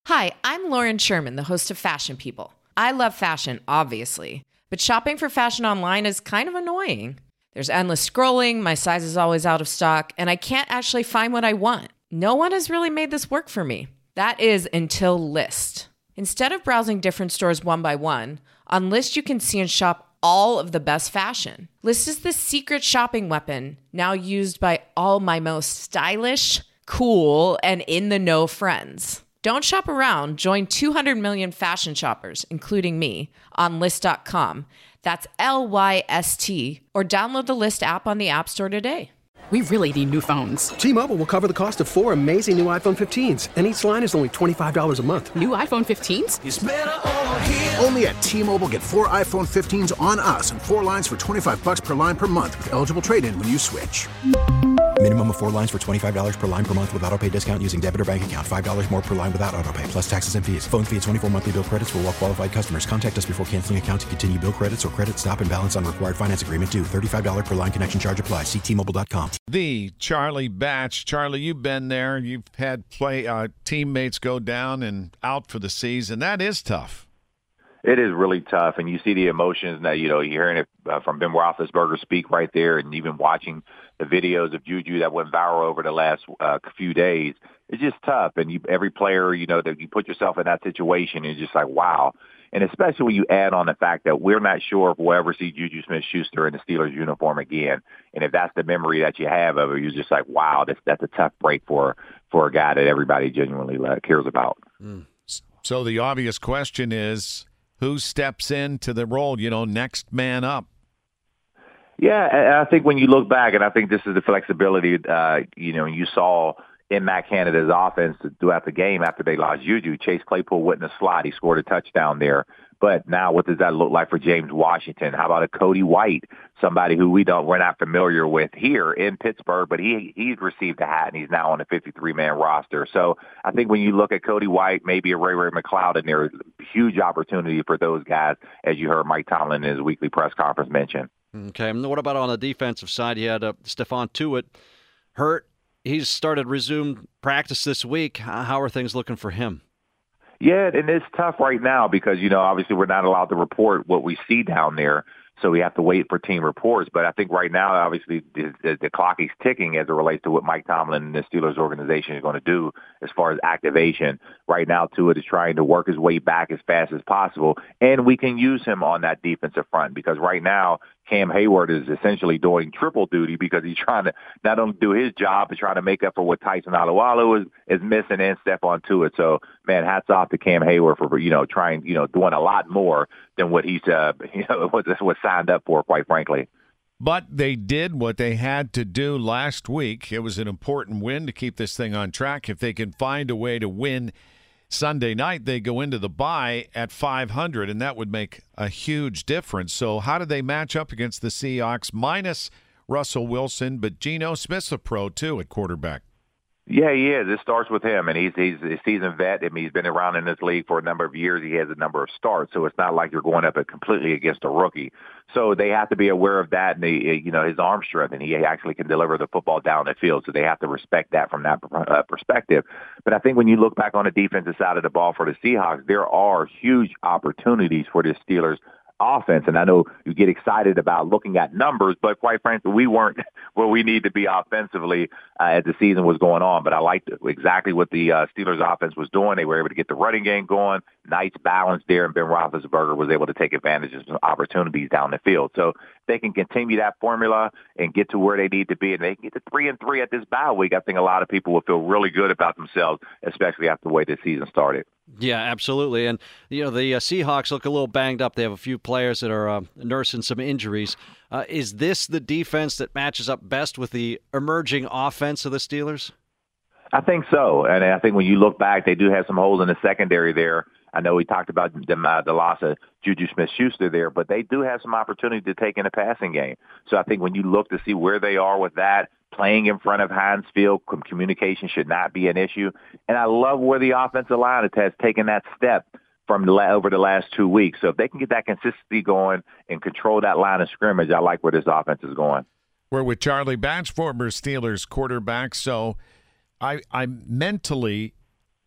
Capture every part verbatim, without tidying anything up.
Hi, I'm Lauren Sherman, the host of Fashion People. I love fashion, obviously, but shopping for fashion online is kind of annoying. There's endless scrolling, my size is always out of stock, and I can't actually find what I want. No one has really made this work for me. That is until Lyst. Instead of browsing different stores one by one, on Lyst you can see and shop all of the best fashion. Lyst is the secret shopping weapon, now used by all my most stylish, cool, and in-the-know friends. Don't shop around. Join two hundred million fashion shoppers, including me, on Lyst dot com. That's L Y S T. Or download the Lyst app on the App Store today. We really need new phones. T-Mobile will cover the cost of four amazing new iPhone fifteens, and each line is only twenty-five dollars a month. New iPhone fifteens? It's better over here. Only at T-Mobile, get four iPhone fifteens on us and four lines for twenty-five bucks per line per month with eligible trade-in when you switch. Minimum of four lines for twenty-five dollars per line per month with autopay discount using debit or bank account. five dollars more per line without autopay, plus taxes and fees. Phone fee at twenty-four monthly bill credits for well-qualified customers. Contact us before canceling account to continue bill credits or credit stop and balance on required finance agreement due. thirty-five dollars per line connection charge applies. See T Mobile dot com. The Charlie Batch. Charlie, you've been there. You've had play uh, teammates go down and out for the season. That is tough. It is really tough, and you see the emotions that, you know, you're hearing it uh, from Ben Roethlisberger speak right there, and even watching the videos of Juju that went viral over the last uh, few days. It's just tough, and you, every player, you know, that you put yourself in that situation, it's just like, wow. And especially when you add on the fact that we're not sure if we'll ever see Juju Smith-Schuster in the Steelers uniform again. And if that's the memory that you have of it, you're just like, wow, that's, that's a tough break for, for a guy that everybody genuinely uh, cares about. Mm. So the obvious question is, who steps into the role, you know, next man up? Yeah, and I think when you look back, and I think this is the flexibility, uh, you know, you saw in Matt Canada's offense throughout the game after they lost Juju. Chase Claypool went in the slot. He scored a touchdown there. But now what does that look like for James Washington? How about a Cody White, somebody who we don't, we're not familiar with here in Pittsburgh, but he, he's received a hat and he's now on a fifty-three man roster. So I think when you look at Cody White, maybe a Ray Ray McCloud in there, huge opportunity for those guys, as you heard Mike Tomlin in his weekly press conference mention. Okay. And what about on the defensive side? You had uh, Stephon Tuitt hurt. He's started resumed practice this week. How are things looking for him? Yeah, and it's tough right now because, you know, obviously we're not allowed to report what we see down there, so we have to wait for team reports. But I think right now, obviously, the, the, the clock is ticking as it relates to what Mike Tomlin and the Steelers organization is going to do as far as activation. Right now, Tua is trying to work his way back as fast as possible, and we can use him on that defensive front because right now, Cam Hayward is essentially doing triple duty because he's trying to not only do his job, but trying to make up for what Tyson Alualu is, is missing and step onto it. So, man, hats off to Cam Hayward for, you know, trying, you know, doing a lot more than what he's, uh, you know, what was signed up for, quite frankly. But they did what they had to do last week. It was an important win to keep this thing on track. If they can find a way to win Sunday night, they go into the bye at five hundred, and that would make a huge difference. So how do they match up against the Seahawks minus Russell Wilson, but Geno Smith's a pro, too, at quarterback? Yeah, he is. It starts with him, and he's he's a seasoned vet. I mean, he's been around in this league for a number of years. He has a number of starts, so it's not like you're going up completely against a rookie. So they have to be aware of that, and they, you know, his arm strength, and he actually can deliver the football down the field. So they have to respect that from that uh, perspective. But I think when you look back on the defensive side of the ball for the Seahawks, there are huge opportunities for the Steelers offense. And I know you get excited about looking at numbers, but quite frankly, we weren't where we need to be offensively uh, as the season was going on. But I liked exactly what the uh, Steelers offense was doing. They were able to get the running game going, nice balance there, and Ben Roethlisberger was able to take advantage of some opportunities down the field. So they can continue that formula and get to where they need to be, and they can get to three and three at this bye week. I think a lot of people will feel really good about themselves, especially after the way the season started. Yeah, absolutely. And, you know, the uh, Seahawks look a little banged up. They have a few players that are uh, nursing some injuries. Uh, is this the defense that matches up best with the emerging offense of the Steelers? I think so. And I think when you look back, they do have some holes in the secondary there. I know we talked about the, uh, the loss of Juju Smith-Schuster there, but they do have some opportunity to take in the passing game. So I think when you look to see where they are with that, playing in front of Heinz Field, communication should not be an issue. And I love where the offensive line has taken that step from the, over the last two weeks. So if they can get that consistency going and control that line of scrimmage, I like where this offense is going. We're with Charlie Batch, former Steelers quarterback. So I, I mentally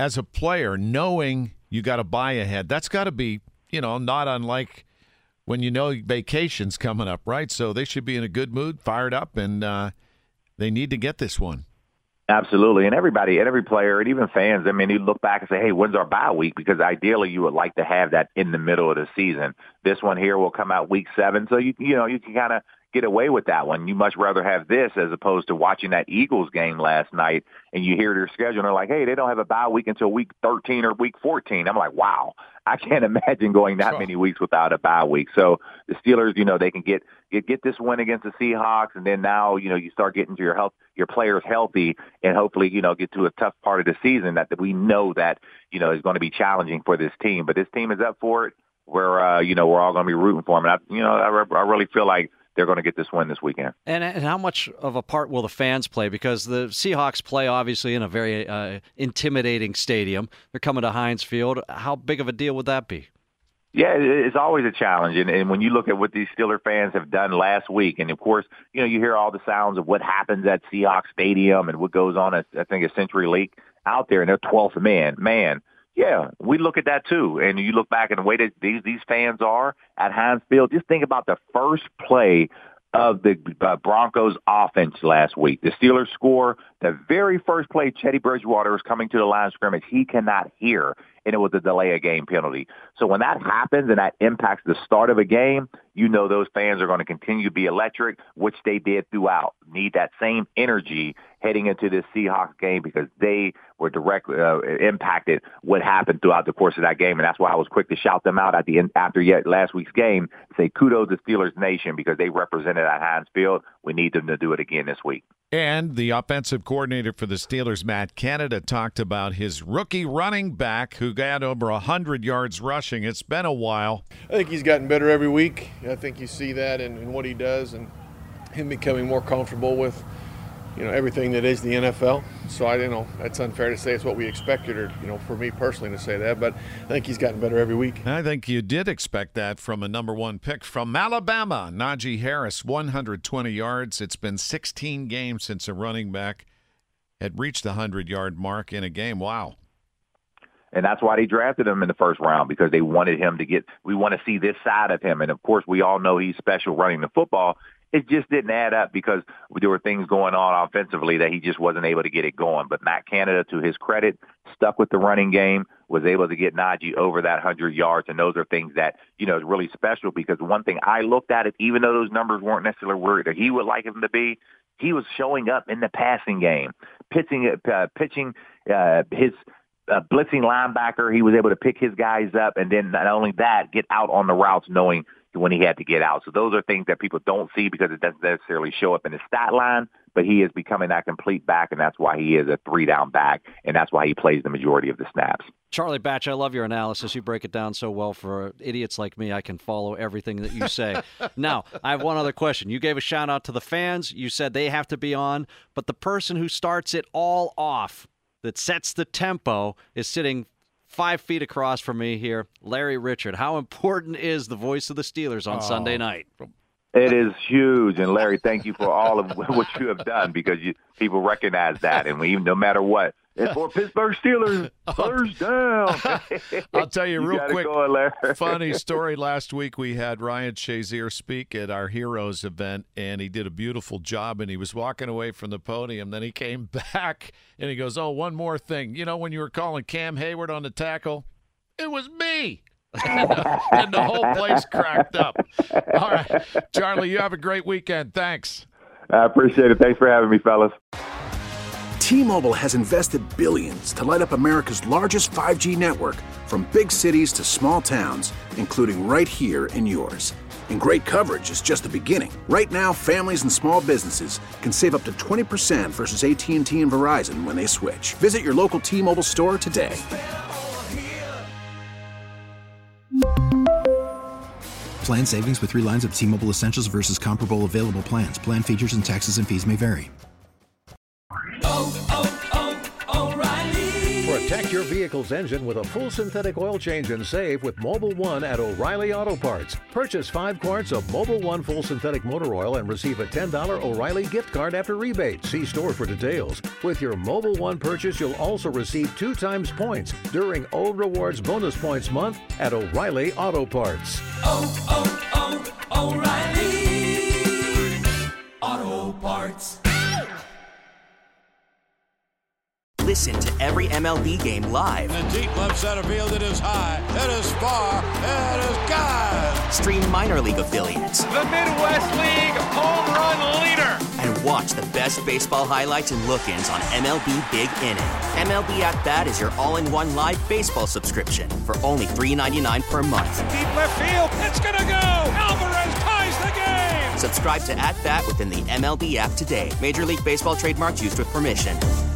as a player, knowing you got to buy ahead, that's got to be, you know, not unlike when you know vacation's coming up, right? So they should be in a good mood, fired up, and uh, they need to get this one. Absolutely. And everybody, and every player, and even fans, I mean, you look back and say, hey, when's our bye week? Because ideally you would like to have that in the middle of the season. This one here will come out week seven. So, you you know, you can kind of get away with that one. You much rather have this as opposed to watching that Eagles game last night and you hear their schedule and they're like, hey, they don't have a bye week until week thirteen or week fourteen. I'm like, wow, I can't imagine going that many weeks without a bye week. So the Steelers, you know, they can get, get, get this win against the Seahawks. And then now, you know, you start getting to your health, your players healthy and hopefully, you know, get to a tough part of the season that, that we know that, you know, is going to be challenging for this team, but this team is up for it. We're, uh, you know, we're all going to be rooting for them. And I, you know, I, I really feel like they're going to get this win this weekend. And, and how much of a part will the fans play? Because the Seahawks play, obviously, in a very uh, intimidating stadium. They're coming to Heinz Field. How big of a deal would that be? Yeah, it's always a challenge. And, and when you look at what these Steeler fans have done last week, and, of course, you know, you hear all the sounds of what happens at Seahawks Stadium and what goes on at, I think, at Century Lake out there, and they're twelfth man. Man, yeah, we look at that too. And you look back at the way that these, these fans are at Heinz Field. Just think about the first play of the uh, Broncos offense last week. The Steelers score the very first play. Teddy Bridgewater is coming to the line of scrimmage. He cannot hear, and it was a delay of game penalty. So when that happens and that impacts the start of a game, you know those fans are going to continue to be electric, which they did throughout. Need that same energy heading into this Seahawks game because they were directly uh, impacted what happened throughout the course of that game. And that's why I was quick to shout them out at the end after yet last week's game, say kudos to Steelers Nation because they represented at Heinz Field. We need them to do it again this week. And the offensive coordinator for the Steelers, Matt Canada, talked about his rookie running back who got over one hundred yards rushing. It's been a while. I think he's gotten better every week. I think you see that in, in what he does and him becoming more comfortable with, you know, everything that is the N F L. So I, you know, that's unfair to say it's what we expected, or you know, for me personally to say that. But I think he's gotten better every week. I think you did expect that from a number one pick from Alabama, Najee Harris, one hundred twenty yards. It's been sixteen games since a running back had reached the hundred-yard mark in a game. Wow. And that's why they drafted him in the first round, because they wanted him to get – we want to see this side of him. And, of course, we all know he's special running the football. It just didn't add up because there were things going on offensively that he just wasn't able to get it going. But Matt Canada, to his credit, stuck with the running game, was able to get Najee over that one hundred yards. And those are things that, you know, is really special because one thing I looked at it, even though those numbers weren't necessarily where he would like him to be, he was showing up in the passing game, pitching, uh, pitching uh, his – Uh, blitzing linebacker. He was able to pick his guys up, and then not only that, get out on the routes knowing when he had to get out. So those are things that people don't see because it doesn't necessarily show up in the stat line, but he is becoming that complete back, and that's why he is a three-down back, and that's why he plays the majority of the snaps. Charlie Batch, I love your analysis. You break it down so well for idiots like me. I can follow everything that you say. Now, I have one other question. You gave a shout-out to the fans. You said they have to be on, but the person who starts it all off, that sets the tempo, is sitting five feet across from me here, Larry Richert. How important is the voice of the Steelers on oh. Sunday night? It is huge, and Larry, thank you for all of what you have done because you, people recognize that, and we, no matter what, it's for Pittsburgh Steelers, first down. I'll tell you, you real quick, go, funny story. Last week we had Ryan Shazier speak at our Heroes event, and he did a beautiful job, and he was walking away from the podium. Then he came back, and he goes, oh, one more thing. You know, when you were calling Cam Hayward on the tackle, it was me. and, the, and the whole place cracked up. All right, Charlie, you have a great weekend. Thanks. I appreciate it. Thanks for having me, fellas. T-Mobile has invested billions to light up America's largest five G network, from big cities to small towns, including right here in yours. And great coverage is just the beginning. Right now, families and small businesses can save up to twenty percent versus A T and T and Verizon when they switch. Visit your local T-Mobile store today. Plan savings with three lines of T-Mobile Essentials versus comparable available plans. Plan features and taxes and fees may vary. Oh, oh, oh, O'Reilly. For a Protect your vehicle's engine with a full synthetic oil change and save with Mobil one at O'Reilly Auto Parts. Purchase five quarts of Mobil one full synthetic motor oil and receive a ten dollars O'Reilly gift card after rebate. See store for details. With your Mobil one purchase, you'll also receive two times points during O Rewards Bonus Points Month at O'Reilly Auto Parts. Oh, oh, oh, O'Reilly Auto Parts. Listen to every M L B game live. In the deep left center field, it is high, it is far, it is gone. Stream minor league affiliates. The Midwest League home run leader. And watch the best baseball highlights and look-ins on M L B Big Inning. M L B At Bat is your all-in-one live baseball subscription for only three dollars and ninety-nine cents per month. Deep left field, it's gonna go. Alvarez ties the game. Subscribe to At Bat within the M L B app today. Major League Baseball trademarks used with permission.